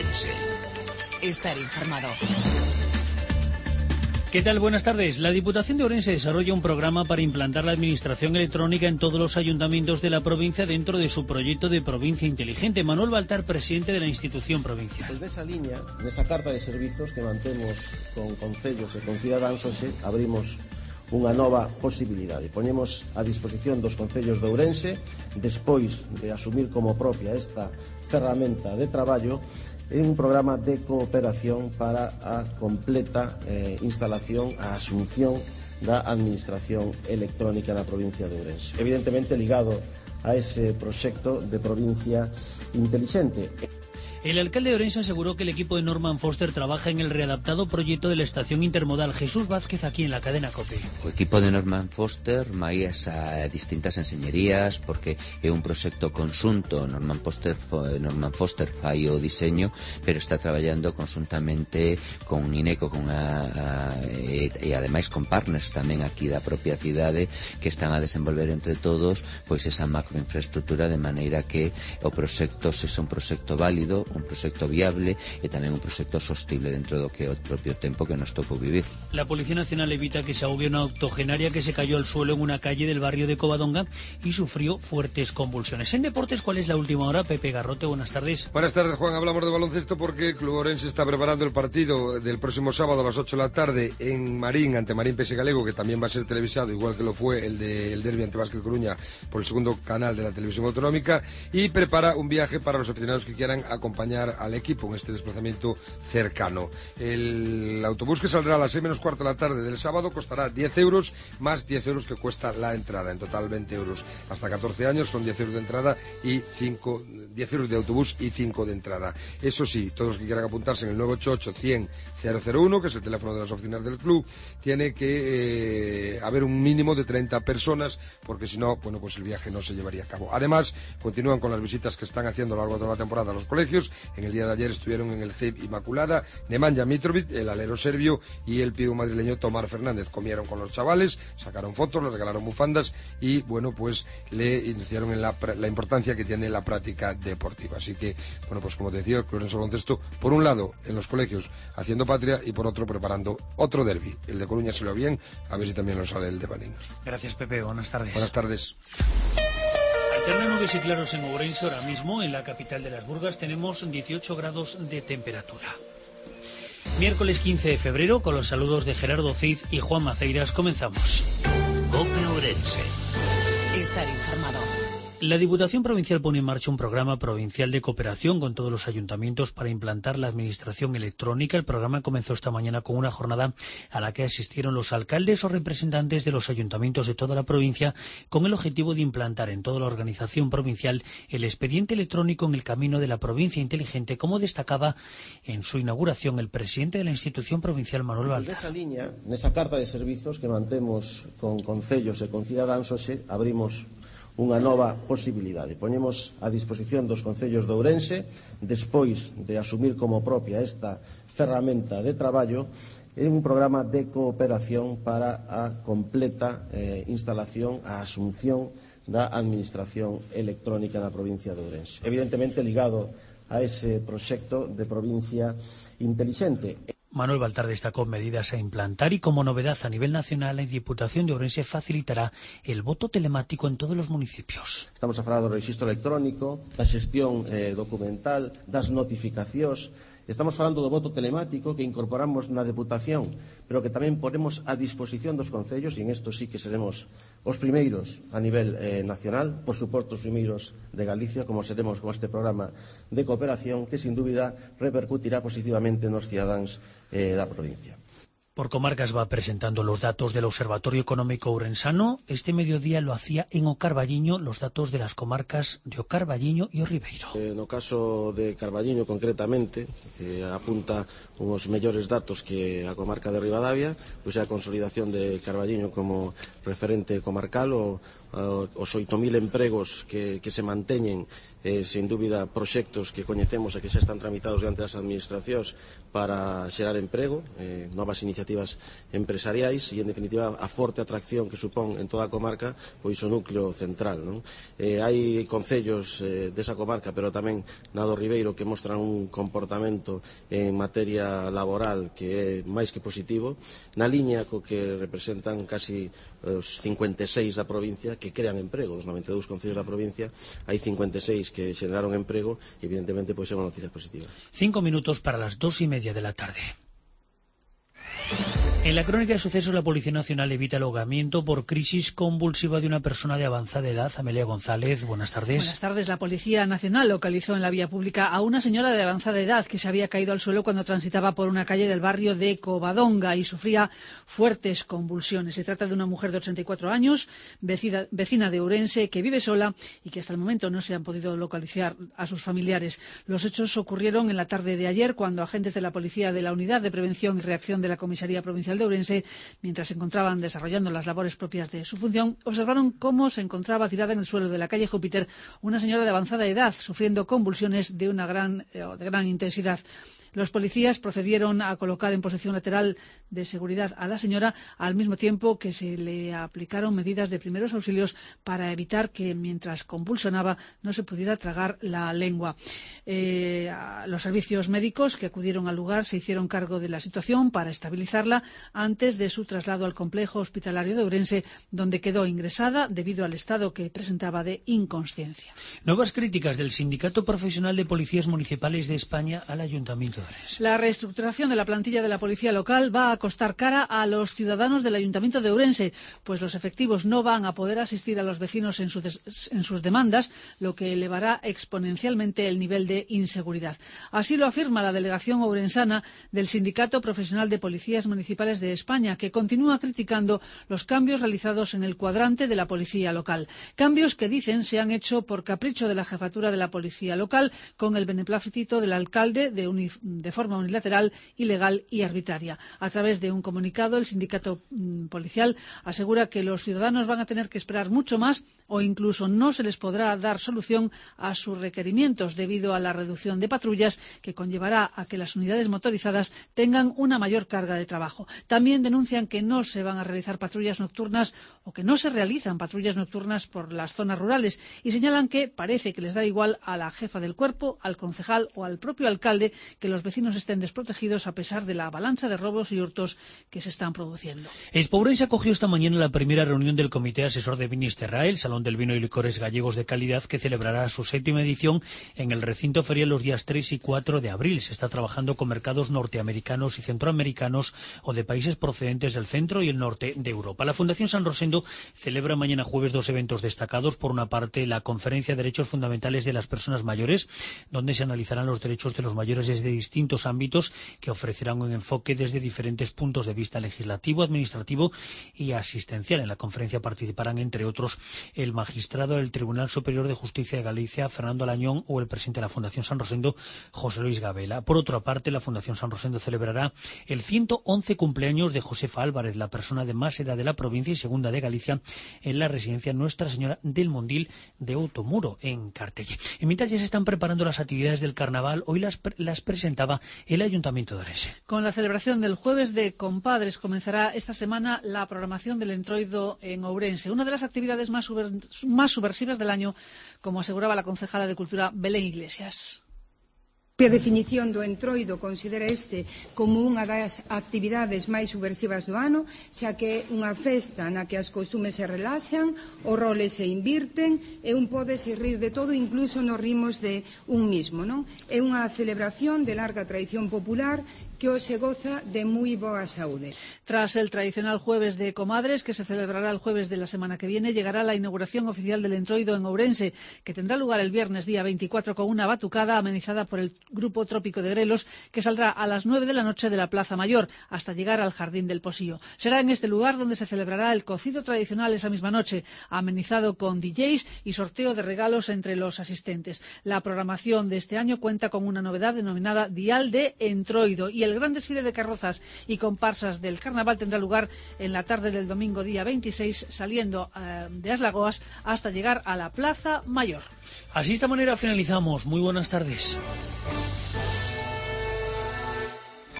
Ourense. Estar informado. ¿Qué tal? Buenas tardes. La Diputación de Ourense desarrolla un programa para implantar la administración electrónica en todos los ayuntamientos de la provincia dentro de su proyecto de provincia inteligente. Manuel Baltar, presidente de la institución provincial. Pues nesa liña, nesa carta de servizos que mantemos con concellos e con cidadáns, hoxe abrimos unha nova posibilidade. Poñemos a disposición dos concellos de Ourense, despois de asumir como propia esta ferramenta de traballo, en un programa de cooperación para a completa instalación, a asunción da administración electrónica na provincia de Ourense. Evidentemente ligado a ese proxecto de provincia inteligente. El alcalde de Ourense aseguró que el equipo de Norman Foster trabaja en el readaptado proyecto de la estación intermodal. Jesús Vázquez, aquí en la cadena COPE. O equipo de Norman Foster máis a distintas enseñerías porque é un proxecto conxunto. Norman Foster fai o diseño, pero está traballando conxuntamente con INECO e ademais con partners tamén aquí da propia cidade que están a desenvolver entre todos pois esa macroinfraestructura de maneira que o proxecto sexa un proxecto válido, un proxecto viable e tamén un proxecto sostible dentro do que é o propio tempo que nos tocou vivir. La Policía Nacional evita que se ahogue una octogenaria que se cayó al suelo en una calle del barrio de Covadonga y sufrió fuertes convulsiones. En deportes, ¿cuál es la última hora? Pepe Garrote, buenas tardes. Buenas tardes, Juan. Hablamos de baloncesto porque el Club Ourense está preparando el partido del próximo sábado a las 8 de la tarde en Marín, ante Marín PS Galego, que también va a ser televisado, igual que lo fue el derbi ante Vázquez Coruña por el segundo canal de la televisión autonómica, y prepara un viaje para los aficionados que quieran acompañar al equipo en este desplazamiento cercano. El autobús que saldrá a las 6 menos cuarto de la tarde del sábado costará 10 euros más 10 euros que cuesta la entrada, en total 20 euros. Hasta 14 años son 10 euros de entrada y 10 euros de autobús y 5 de entrada. Eso sí, todos los que quieran apuntarse en el 988-100-001, que es el teléfono de las oficinas del club, tiene que haber un mínimo de 30 personas, porque si no, bueno, pues el viaje no se llevaría a cabo. Además, continúan con las visitas que están haciendo a lo largo de toda la temporada a los colegios. En el día de ayer estuvieron en el CEIP Inmaculada Nemanja Mitrovic, el alero serbio, y el pivo madrileño Tomar Fernández. Comieron con los chavales, sacaron fotos, les regalaron bufandas y, bueno, pues le iniciaron en la importancia que tiene la práctica deportiva. Así que, bueno, pues como te decía, el Club Ourense Baloncesto, por un lado, en los colegios haciendo patria y por otro, preparando otro derbi. El de Coruña se lo bien, a ver si también lo sale el de Banín. Gracias, Pepe. Buenas tardes. Buenas tardes. Alternan nubes y claros en Ourense. Ahora mismo, en la capital de las Burgas, tenemos 18 grados de temperatura. Miércoles 15 de febrero, con los saludos de Gerardo Cid y Juan Maceiras, comenzamos. COPE Ourense. Estar informado. La Diputación Provincial pone en marcha un programa provincial de cooperación con todos los ayuntamientos para implantar la administración electrónica. El programa comenzó esta mañana con una jornada a la que asistieron los alcaldes o representantes de los ayuntamientos de toda la provincia, con el objetivo de implantar en toda la organización provincial el expediente electrónico en el camino de la provincia inteligente, como destacaba en su inauguración el presidente de la institución provincial, Manuel Baltar. Nesa liña, nesa carta de servizos que mantemos con concellos e con cidadáns, hoxe abrimos unha nova posibilidade. Poñemos a disposición dos concellos de Ourense, despois de asumir como propia esta ferramenta de traballo, en un programa de cooperación para a completa instalación, a asunción da administración electrónica na provincia de Ourense. Evidentemente ligado a ese proxecto de provincia inteligente. Manuel Baltar destacó medidas a implantar y, como novedad a nivel nacional, la Diputación de Ourense facilitará el voto telemático en todos los municipios. Estamos a falar do rexistro electrónico, da xestión documental, das notificacións. Estamos falando do voto telemático que incorporamos na Deputación, pero que tamén ponemos a disposición dos concellos, e en isto sí que seremos os primeiros a nivel nacional, por suposto os primeiros de Galicia, como seremos con este programa de cooperación que, sin dúbida, repercutirá positivamente nos cidadáns da provincia. Por comarcas va presentando los datos del Observatorio Económico Ourensano. Este mediodía lo hacía en O Carballiño, los datos de las comarcas de O Carballiño y O Ribeiro. No caso de Carballiño, concretamente, que apunta unos mellores datos que a comarca de Ribadavia, pois a consolidación de Carballiño como referente comarcal, o os 8.000 empregos que se manteñen, sen dúbida proxectos que coñecemos e que xa están tramitados diante das administracións para xerar emprego, novas iniciativas empresariais e, en definitiva, a forte atracción que supón en toda a comarca pois o núcleo central, non? Hai concellos desa comarca, pero tamén na do Ribeiro, que mostran un comportamento en materia laboral que é máis que positivo, na liña co que representan casi os 56 da provincia que crean emprego. Dos 92 concellos da provincia hai 56 que xeraron emprego e, evidentemente, pois é unha noticia positiva. 5 minutos para las 2:30 de la tarde. En la crónica de sucesos, la Policía Nacional evita el ahogamiento por crisis convulsiva de una persona de avanzada edad. Amelia González, buenas tardes. Buenas tardes. La Policía Nacional localizó en la vía pública a una señora de avanzada edad que se había caído al suelo cuando transitaba por una calle del barrio de Covadonga y sufría fuertes convulsiones. Se trata de una mujer de 84 años, vecina de Ourense, que vive sola y que hasta el momento no se han podido localizar a sus familiares. Los hechos ocurrieron en la tarde de ayer, cuando agentes de la Policía de la Unidad de Prevención y Reacción de la Comisaría Provincial de Ourense, mientras se encontraban desarrollando las labores propias de su función, observaron cómo se encontraba tirada en el suelo de la calle Júpiter una señora de avanzada edad, sufriendo convulsiones de gran intensidad. Los policías procedieron a colocar en posición lateral de seguridad a la señora, al mismo tiempo que se le aplicaron medidas de primeros auxilios para evitar que, mientras convulsionaba, no se pudiera tragar la lengua. Los servicios médicos que acudieron al lugar se hicieron cargo de la situación para estabilizarla antes de su traslado al complejo hospitalario de Ourense, donde quedó ingresada debido al estado que presentaba de inconsciencia. Nuevas críticas del Sindicato Profesional de Policías Municipales de España al Ayuntamiento. La reestructuración de la plantilla de la policía local va a costar cara a los ciudadanos del Ayuntamiento de Ourense, pues los efectivos no van a poder asistir a los vecinos en sus demandas, lo que elevará exponencialmente el nivel de inseguridad. Así lo afirma la delegación ourensana del Sindicato Profesional de Policías Municipales de España, que continúa criticando los cambios realizados en el cuadrante de la policía local. Cambios que, dicen, se han hecho por capricho de la jefatura de la policía local, con el beneplácito del alcalde de forma unilateral, ilegal y arbitraria. A través de un comunicado, el sindicato policial asegura que los ciudadanos van a tener que esperar mucho más o incluso no se les podrá dar solución a sus requerimientos debido a la reducción de patrullas que conllevará a que las unidades motorizadas tengan una mayor carga de trabajo. También denuncian que no se van a realizar patrullas nocturnas o que no se realizan patrullas nocturnas por las zonas rurales y señalan que parece que les da igual a la jefa del cuerpo, al concejal o al propio alcalde que los vecinos estén desprotegidos a pesar de la avalancha de robos y hurtos que se están produciendo. Expourense acogió esta mañana la primera reunión del Comité Asesor de Vinisterra, el Salón del Vino y Licores Gallegos de Calidad, que celebrará su 7ª edición en el recinto ferial los días 3 y 4 de abril. Se está trabajando con mercados norteamericanos y centroamericanos o de países procedentes del centro y el norte de Europa. La Fundación San Rosendo celebra mañana jueves 2 eventos destacados. Por una parte, la Conferencia de Derechos Fundamentales de las Personas Mayores, donde se analizarán los derechos de los mayores desde distintos ámbitos, que ofrecerán un enfoque desde diferentes puntos de vista legislativo, administrativo y asistencial. En la conferencia participarán, entre otros, el magistrado del Tribunal Superior de Justicia de Galicia, Fernando Alañón, o el presidente de la Fundación San Rosendo, José Luis Gabela. Por otra parte, la Fundación San Rosendo celebrará el 111 cumpleaños de Josefa Álvarez, la persona de más edad de la provincia y segunda de Galicia, en la residencia Nuestra Señora del Mondil de Outomuro, en Cartelle. Y mientras ya se están preparando las actividades del carnaval, hoy las presentaba el Ayuntamiento de Ourense. Con la celebración del Jueves de Compadres comenzará esta semana la programación del Entroido en Ourense, una de las actividades más subversivas del año, como aseguraba la concejala de Cultura Belén Iglesias. A definición do Entroido considera este como unha das actividades máis subversivas do ano, xa que é unha festa na que as costumes se relaxan, os roles se invirten e un pode se rir de todo, incluso nos rimos de un mismo, non? É unha celebración de larga tradición popular que hoxe goza de moi boa saúde. Tras el tradicional Jueves de Comadres, que se celebrará el jueves de la semana que viene, llegará la inauguración oficial del Entroido en Ourense, que tendrá lugar el viernes día 24 con una batucada amenizada por el Grupo Trópico de Grelos, que saldrá a las 9 de la noche de la Plaza Mayor hasta llegar al Jardín del Posío. Será en este lugar donde se celebrará el cocido tradicional esa misma noche, amenizado con DJs y sorteo de regalos entre los asistentes. La programación de este año cuenta con una novedad denominada Dial de Entroido y el El gran desfile de carrozas y comparsas del carnaval tendrá lugar en la tarde del domingo día 26, saliendo de Aslagoas hasta llegar a la Plaza Mayor. Así, de esta manera finalizamos. Muy buenas tardes.